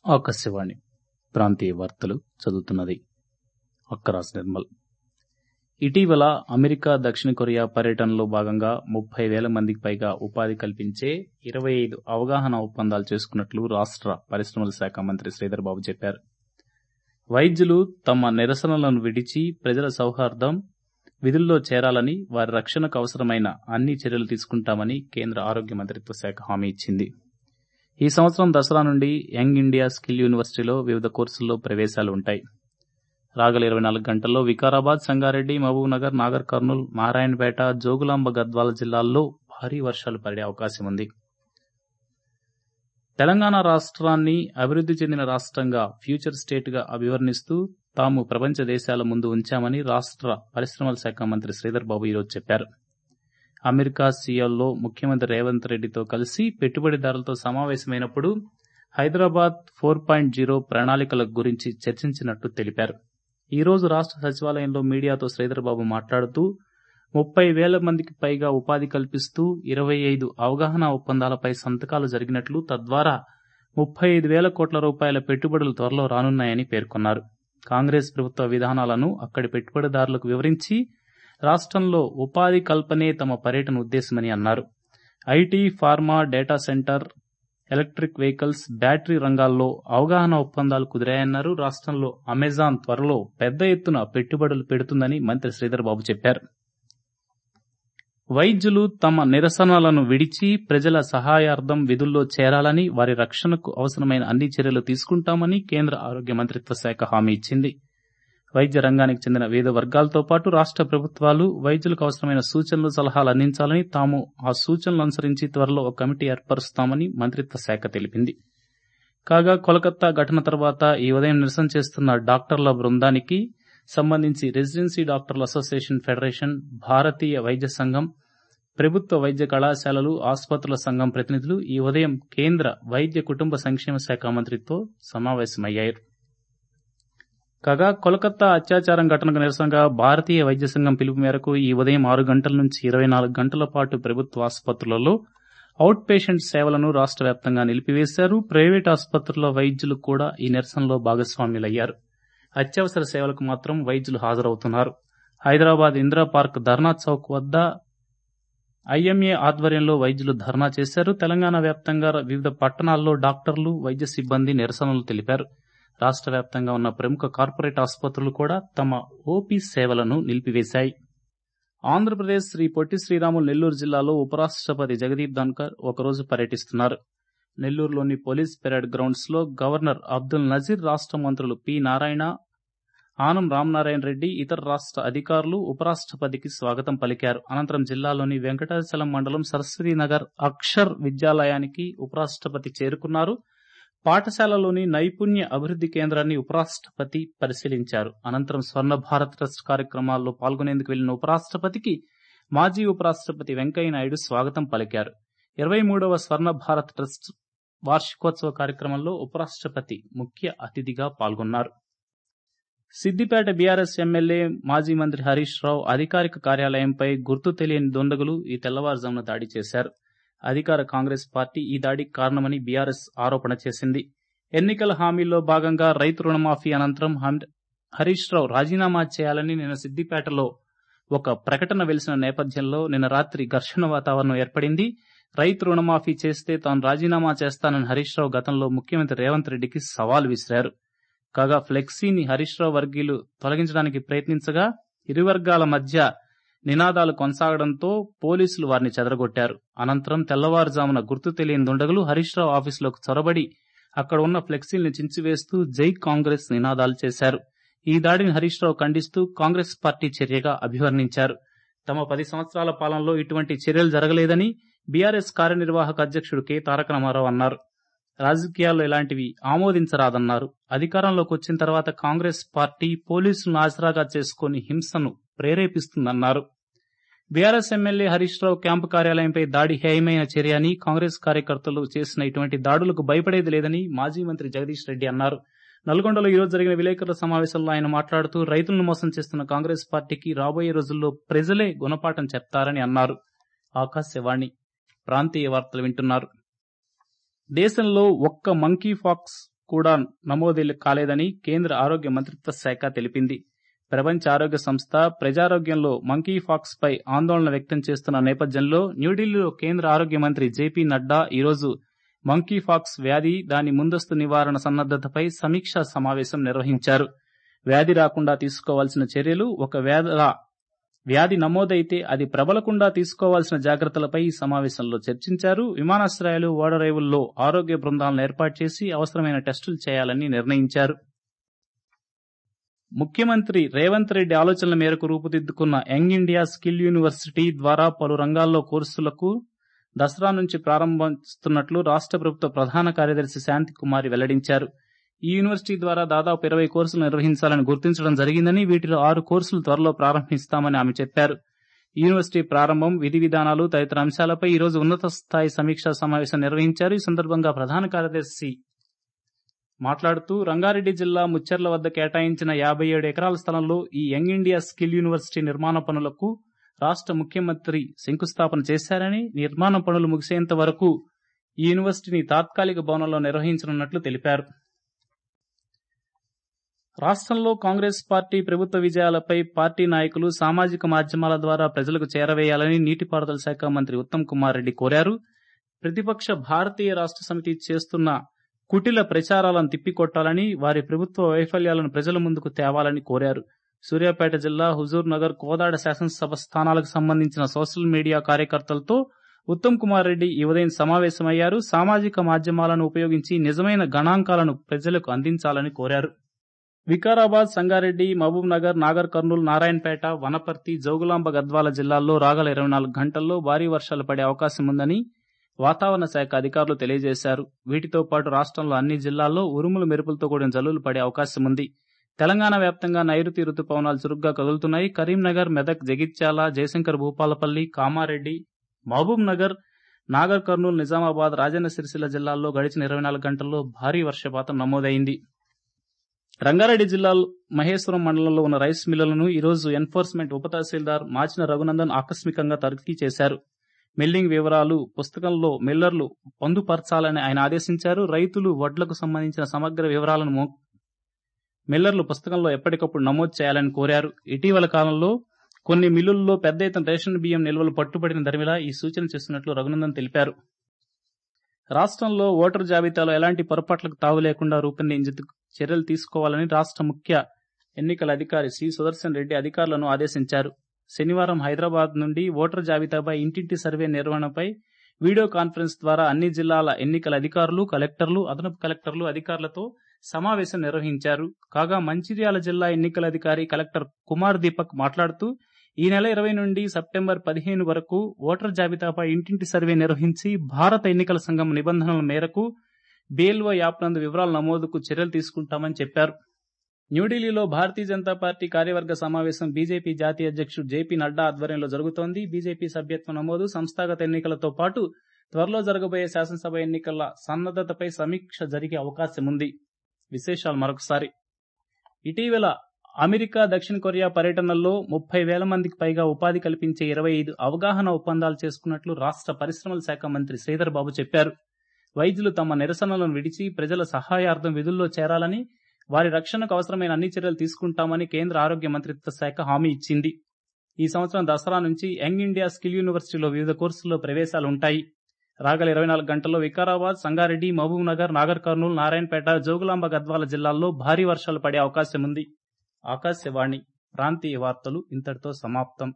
ఆకాశవాణి ప్రాంతీయ వార్తలు చదువుతున్నది అక్కరాజ్ నిర్మల్. ఇటీవల అమెరికా, దక్షిణ కొరియా పర్యటనలో భాగంగా 30,000 మందికి పైగా ఉపాధి కల్పించే 25 అవగాహన ఒప్పందాలు చేసుకున్నట్లు రాష్ట్ర పరిశ్రమల శాఖ మంత్రి శ్రీధర్ బాబు చెప్పారు. వైద్యులు తమ నిరసనలను విడిచి ప్రజల సౌహార్దం విధుల్లో చేరాలని, వారి రక్షణకు అవసరమైన అన్ని చర్యలు తీసుకుంటామని కేంద్ర ఆరోగ్య మంత్రిత్వ శాఖ హామీ ఇచ్చింది. ఈ సంవత్సరం దసరా నుండి యంగ్ ఇండియా స్కిల్ యూనివర్సిటీలో వివిధ కోర్సుల్లో ప్రవేశాలు ఉంటాయి. రాగల 24 గంటల్లో వికారాబాద్, సంగారెడ్డి, మహబూబ్ నగర్, నాగర్ కర్నూల్, నారాయణపేట, జోగులాంబ, గద్వాల జిల్లాల్లో భారీ వర్షాలు పడే అవకాశం ఉంది. తెలంగాణ రాష్ట్రాన్ని అభివృద్ధి చెందిన రాష్ట్రంగా, ఫ్యూచర్ స్టేట్గా అభివర్ణిస్తూ తాము ప్రపంచ దేశాల ముందు ఉంచామని రాష్ట్ర పరిశ్రమల శాఖ మంత్రి శ్రీధర్ బాబు ఈరోజు చెప్పారు. అమెరికా సియోల్లో ముఖ్యమంత్రి రేవంత్ రెడ్డితో కలిసి పెట్టుబడిదారులతో సమావేశమైనప్పుడు హైదరాబాద్ 4.0 ప్రణాళికల గురించి చర్చించినట్టు తెలిపారు. ఈ రోజు రాష్ట్ర సచివాలయంలో మీడియాతో శ్రీధర్ బాబు మాట్లాడుతూ 30,000 మందికి పైగా ఉపాధి కల్పిస్తూ 25 అవగాహన ఒప్పందాలపై సంతకాలు జరిగినట్లు, తద్వారా 35,000 కోట్ల రూపాయల పెట్టుబడులు త్వరలో రానున్నాయని పేర్కొన్నారు. కాంగ్రెస్ ప్రభుత్వ విధానాలను అక్కడి పెట్టుబడిదారులకు వివరించి రాష్ట్రంలో ఉపాధి కల్పనే తమ పర్యటన ఉద్దేశమని అన్నారు. IT, pharma, data centre, electric vehicles, battery రంగాల్లో అవగాహన ఒప్పందాలు కుదిరాయన్నారు. రాష్ట్రంలో అమెజాన్ త్వరలో పెద్ద ఎత్తున పెట్టుబడులు పెడుతుందని మంత్రి శ్రీధర్ బాబు చెప్పారు. వైద్యులు తమ నిరసనలను విడిచి ప్రజల సహాయార్థం విధుల్లో చేరాలని, వారి రక్షణకు అవసరమైన అన్ని చర్యలు తీసుకుంటామని కేంద్ర ఆరోగ్య మంత్రిత్వ శాఖ హామీ ఇచ్చింది. వైద్య రంగానికి చెందిన వివిధ వర్గాలతో పాటు రాష్ట్ర ప్రభుత్వాలు వైద్యులకు అవసరమైన సూచనలు, సలహాలు అందించాలని, తాము ఆ సూచనలు అనుసరించి త్వరలో ఒక కమిటీ ఏర్పరుస్తామని మంత్రిత్వ శాఖ తెలిపింది. కాగా కోల్కతా ఘటన తర్వాత ఈ ఉదయం నిరసన చేస్తున్న డాక్టర్ల బృందానికి సంబంధించి రెసిడెన్సీ డాక్టర్ల అసోసియేషన్ ఫెడరేషన్, భారతీయ వైద్య సంఘం, ప్రభుత్వ వైద్య కళాశాలలు, ఆసుపత్రుల సంఘం ప్రతినిధులు ఈ ఉదయం కేంద్ర వైద్య కుటుంబ సంక్షేమ శాఖ మంత్రితో సమావేశమయ్యారు. కాగా కోల్కతా అత్యాచారం ఘటనకు నిరసనగా భారతీయ వైద్య సంఘం పిలుపు మేరకు ఈ ఉదయం 6 గంటల నుంచి 24 గంటల పాటు ప్రభుత్వ ఆసుపత్రులలో అవుట్ పేషెంట్ సేవలను రాష్ట్ర వ్యాప్తంగా నిలిపివేశారు. ప్రైవేట్ ఆసుపత్రుల వైద్యులు కూడా ఈ నిరసనలో భాగస్వాములయ్యారు. అత్యవసర సేవలకు మాత్రం వైద్యులు హాజరవుతున్నారు. హైదరాబాద్ ఇందిరా పార్క్ ధర్నా చౌక్ వద్ద ఐఎంఏ ఆధ్వర్యంలో వైద్యులు ధర్నా చేశారు. తెలంగాణ వ్యాప్తంగా వివిధ పట్టణాల్లో డాక్టర్లు, వైద్య సిబ్బంది నిరసనలు తెలిపారు. రాష్ట్ర వ్యాప్తంగా ఉన్న ప్రముఖ కార్పొరేట్ ఆసుపత్రులు కూడా తమ ఓపీ సేవలను నిలిపివేశాయి. ఆంధ్రప్రదేశ్ శ్రీ పొట్టి శ్రీరాములు నెల్లూరు జిల్లాలో ఉపరాష్ట్రపతి జగదీప్ ధన్కర్ ఒకరోజు పర్యటిస్తున్నారు. నెల్లూరులోని పోలీస్ పెరేడ్ గ్రౌండ్స్ లో గవర్నర్ అబ్దుల్ నజీర్, రాష్ట్ర మంత్రులు పి నారాయణ, ఆనం రామనారాయణ రెడ్డి, ఇతర రాష్ట్ర అధికారులు ఉపరాష్ట్రపతికి స్వాగతం పలికారు. అనంతరం జిల్లాలోని వెంకటాచలం మండలం సరస్వతీనగర్ అక్షర్ విద్యాలయానికి ఉపరాష్ట్రపతి చేరుకున్నారు. పాఠశాలలోని నైపుణ్య అభివృద్ధి కేంద్రాన్ని ఉపరాష్ట్రపతి పరిశీలించారు. అనంతరం స్వర్ణ భారత్ ట్రస్ట్ కార్యక్రమాల్లో పాల్గొనేందుకు వెళ్లిన ఉపరాష్ట్రపతికి మాజీ ఉపరాష్ట్రపతి వెంకయ్యనాయుడు స్వాగతం పలికారు. 23వ స్వర్ణ భారత్ ట్రస్ట్ వార్షికోత్సవ కార్యక్రమంలో ఉపరాష్ట్రపతి ముఖ్య అతిథిగా పాల్గొన్నారు. సిద్దిపేట బీఆర్ఎస్ ఎమ్మెల్యే మాజీ మంత్రి హరీష్ రావు అధికారిక కార్యాలయంపై గుర్తు తెలియని దుండగులు ఈ తెల్లవారుజామున దాడి చేశారు. అధికార కాంగ్రెస్ పార్టీ ఈ దాడికి కారణమని బీఆర్ఎస్ ఆరోపణ చేసింది. ఎన్నికల హామీల్లో భాగంగా రైతు రుణమాఫీ అనంతరం హరీష్ రావు రాజీనామా చేయాలని నిన్న సిద్దిపేటలో ఒక ప్రకటన వెలిసిన నేపథ్యంలో నిన్న రాత్రి ఘర్షణ వాతావరణం ఏర్పడింది. రైతు రుణమాఫీ చేస్తే తాను రాజీనామా చేస్తానని హరీష్ రావు గతంలో ముఖ్యమంత్రి రేవంత్ రెడ్డికి సవాల్ విసిరారు. కాగా ఫ్లెక్సీని హరీష్ రావు వర్గీయులు తొలగించడానికి ప్రయత్నించగా ఇరు వర్గాల మధ్య నినాదాలు కొనసాగడంతో పోలీసులు వారిని చెదరగొట్టారు. అనంతరం తెల్లవారుజామున గుర్తు తెలియని దుండగులు హరీష్ రావు ఆఫీసులోకి చొరబడి అక్కడ ఉన్న ఫ్లెక్సీలను చించివేస్తూ జై కాంగ్రెస్ నినాదాలు చేశారు. ఈ దాడిని హరీష్ రావు ఖండిస్తూ కాంగ్రెస్ పార్టీ చర్యగా అభివర్ణించారు. తమ 10 సంవత్సరాల పాలనలో ఇటువంటి చర్యలు జరగలేదని బీఆర్ఎస్ కార్యనిర్వాహక అధ్యక్షుడు కె తారక రామారావు అన్నారు. రాజకీయాల్లో ఇలాంటివి ఆమోదించరాదన్నారు. అధికారంలోకి వచ్చిన తర్వాత కాంగ్రెస్ పార్టీ పోలీసులను ఆసరాగా చేసుకుని హింసను ప్రేరేపిస్తుందన్నారు. BRS MLA Harish Rao camp కార్యాలయంపై దాడి హేయమైన చర్య అని, కాంగ్రెస్ కార్యకర్తలు చేసిన ఇటువంటి దాడులకు భయపడేది లేదని మాజీ మంత్రి జగదీష్ రెడ్డి అన్నారు. నల్గొండలో ఈరోజు జరిగిన విలేకరుల సమావేశంలో ఆయన మాట్లాడుతూ రైతులను మోసం చేస్తున్న కాంగ్రెస్ పార్టీకి రాబోయే రోజుల్లో ప్రజలే గుణపాఠం చెప్తారని అన్నారు. ఆకాశవాణి ప్రాంతీయ వార్తలు వింటున్నారు. దేశంలో ఒక్క మంకీ పాక్స్ కూడా నమోదు కాలేదని కేంద్ర ఆరోగ్య మంత్రిత్వ శాఖ తెలిపింది. ప్రపంచ ఆరోగ్య సంస్థ ప్రజారోగ్యంలో మంకీ పాక్స్ పై ఆందోళన వ్యక్తం చేస్తున్న నేపథ్యంలో న్యూఢిల్లీలో కేంద్ర ఆరోగ్య మంత్రి జేపీ నడ్డా ఈరోజు మంకీ పాక్స్ వ్యాధి, దాని ముందస్తు నివారణ సన్నద్దతపై సమీక్షా సమావేశం నిర్వహించారు. వ్యాధి రాకుండా తీసుకోవాల్సిన చర్యలు, ఒకవేళ వ్యాధి నమోదైతే అది ప్రబలకుండా తీసుకోవాల్సిన జాగ్రత్తలపై ఈ సమావేశంలో చర్చించారు. విమానాశ్రయాలు, ఓడరేవుల్లో ఆరోగ్య బృందాలను ఏర్పాటు చేసి అవసరమైన టెస్టులు చేయాలని నిర్ణయించారు. ముఖ్యమంత్రి రేవంత్ రెడ్డి ఆలోచనల మేరకు రూపుదిద్దుకున్న యంగ్ ఇండియా స్కిల్ యూనివర్సిటీ ద్వారా పలు రంగాల్లో కోర్సులకు దసరా నుంచి ప్రారంభిస్తున్నట్లు రాష్ట్ర ప్రభుత్వ ప్రధాన కార్యదర్శి శాంతికుమారి వెల్లడించారు. ఈ యూనివర్సిటీ ద్వారా దాదాపు 20 కోర్సులు నిర్వహించాలని గుర్తించడం జరిగిందని, వీటిలో 6 కోర్సులు త్వరలో ప్రారంభిస్తామని ఆమె చెప్పారు. యూనివర్సిటీ ప్రారంభం, విధి విధానాలు తదితర అంశాలపై ఈ రోజు ఉన్నత స్థాయి సమీక్షా సమావేశం నిర్వహించారు. ఈ సందర్భంగా ప్రధాన కార్యదర్శి మాట్లాడుతూ, రంగారెడ్డి జిల్లా ముచ్చెర్ల వద్ద కేటాయించిన 57 ఎకరాల స్థలంలో ఈ యంగ్ ఇండియా స్కిల్ యూనివర్సిటీ నిర్మాణ పనులకు రాష్ట్ర ముఖ్యమంత్రి శంకుస్థాపన చేశారని, నిర్మాణ పనులు ముగిసేంత వరకు ఈ యూనివర్సిటీని తాత్కాలిక భవనంలో నిర్వహించనున్నట్లు తెలిపారు. రాష్ట్రంలో కాంగ్రెస్ పార్టీ ప్రభుత్వ విజయాలపై పార్టీ నాయకులు సామాజిక మాధ్యమాల ద్వారా ప్రజలకు చేరవేయాలని నీటిపారుదల శాఖ మంత్రి ఉత్తమ్ కుమార్ రెడ్డి కోరారు. ప్రతిపక్ష భారతీయ రాష్ట్ర సమితి చేస్తున్న కుటిల ప్రచారాలను తిప్పికొట్టాలని, వారి ప్రభుత్వ వైఫల్యాలను ప్రజల ముందుకు తేవాలని కోరారు. సూర్యాపేట జిల్లా హుజూర్ నగర్, కోదాడ శాసనసభ స్థానాలకు సంబంధించిన సోషల్ మీడియా కార్యకర్తలతో ఉత్తమ్ కుమార్ రెడ్డి ఈ ఉదయం సమావేశమయ్యారు. సామాజిక మాధ్యమాలను ఉపయోగించి నిజమైన గణాంకాలను ప్రజలకు అందించాలని కోరారు. వికారాబాద్, సంగారెడ్డి, మహబూబ్ నగర్, నాగర్ కర్నూలు, నారాయణపేట, వనపర్తి, జోగులాంబ, గద్వాల జిల్లాల్లో రాగల 24 గంటల్లో భారీ వర్షాలు పడే అవకాశం ఉందని వాతావరణ శాఖ అధికారులు తెలియజేశారు. వీటితో పాటు రాష్ట్రంలో అన్ని జిల్లాల్లో ఉరుములు, మెరుపులతో కూడిన జల్లులు పడే అవకాశం ఉంది. తెలంగాణ వ్యాప్తంగా నైరుతి రుతుపవనాలు చురుగ్గా కదులుతున్నాయి. కరీంనగర్, మెదక్, జగిత్యాల, జయశంకర్ భూపాలపల్లి, కామారెడ్డి, మహబూబ్ నగర్, నాగర్ కర్నూలు, నిజామాబాద్, రాజన్న సిరిసిల్ల జిల్లాల్లో గడిచిన 24 గంటల్లో భారీ వర్షపాతం నమోదైంది. రంగారెడ్డి జిల్లా మహేశ్వరం మండలంలో ఉన్న రైస్ మిల్లులను ఈరోజు ఎన్ఫోర్స్మెంట్ ఉప తహసీల్దార్ మాచిన రఘునందన్ ఆకస్మికంగా తనిఖీ చేశారు. మిల్లింగ్ వివరాలు పుస్తకంలో మిల్లర్లు పొందుపరచాలని ఆయన ఆదేశించారు. రైతులు, వడ్లకు సంబంధించిన సమగ్ర వివరాలను మిల్లర్లు పుస్తకంలో ఎప్పటికప్పుడు నమోదు చేయాలని కోరారు. ఇటీవల కాలంలో కొన్ని మిల్లుల్లో పెద్ద ఎత్తున రేషన్ బియ్యం నిల్వలు పట్టుబడిన దరిమిలా ఈ సూచన చేస్తున్నట్లు రఘునందన్ తెలిపారు. రాష్ట్రంలో ఓటరు జాబితాలో ఎలాంటి పొరపాట్లకు తావు లేకుండా రూపొందించేందుకు చర్యలు తీసుకోవాలని రాష్ట్ర ముఖ్య ఎన్నికల అధికారి సి. సుదర్శన్ రెడ్డి అధికారులను ఆదేశించారు. శనివారం హైదరాబాద్ నుండి ఓటరు జాబితాపై ఇంటింటి సర్వే నిర్వహణపై వీడియో కాన్ఫరెన్స్ ద్వారా అన్ని జిల్లాల ఎన్నికల అధికారులు, కలెక్టర్లు, అదనపు కలెక్టర్లు, అధికారులతో సమావేశం నిర్వహించారు. కాగా మంచిర్యాల జిల్లా ఎన్నికల అధికారి కలెక్టర్ కుమార్ దీపక్ మాట్లాడుతూ, ఈ నెల 20 నుండి సెప్టెంబర్ 15 వరకు ఓటర్ జాబితాపై ఇంటింటి సర్వే నిర్వహించి భారత ఎన్నికల సంఘం నిబంధనల మేరకు BLO యాప్ నందు వివరాల నమోదుకు చర్యలు తీసుకుంటామని చెప్పారు. న్యూఢిల్లీలో భారతీయ జనతా పార్టీ కార్యవర్గ సమావేశం బీజేపీ జాతీయ అధ్యక్షుడు జేపీ నడ్డా ఆధ్వర్యంలో జరుగుతోంది. బీజేపీ సభ్యత్వ నమోదు, సంస్థాగత ఎన్నికలతో పాటు త్వరలో జరగబోయే శాసనసభ ఎన్నికల సన్నద్దతపై సమీక్ష జరిగే అవకాశం ఉంది. విశేషాలు మరొకసారి. ఇటీవల అమెరికా, దక్షిణ కొరియా పర్యటనల్లో 30,000 మందికి పైగా ఉపాధి కల్పించే 25 అవగాహన ఒప్పందాలు చేసుకున్నట్లు రాష్ట్ర పరిశ్రమల శాఖ మంత్రి శ్రీధర్ బాబు చెప్పారు. వైద్యులు తమ నిరసనలను విడిచి ప్రజల సహాయార్థం విధుల్లో చేరాలని, వారి రక్షణకు అవసరమైన అన్ని చర్యలు తీసుకుంటామని కేంద్ర ఆరోగ్య మంత్రిత్వ శాఖ హామీ ఇచ్చింది. ఈ సంవత్సరం దసరా నుంచి యంగ్ ఇండియా స్కిల్ యూనివర్సిటీలో వివిధ కోర్సుల్లో ప్రవేశాలు ఉంటాయి. రాగల 24 గంటల్లో వికారాబాద్, సంగారెడ్డి, మహబూబ్ నగర్, నాగర్ కర్నూలు, నారాయణపేట, జోగులాంబ, గద్వాల జిల్లాల్లో భారీ వర్షాలు పడే అవకాశం ఉంది. ఆకాశవాణి ప్రాంతీయ వార్తలు ఇంతటితో సమాప్తం.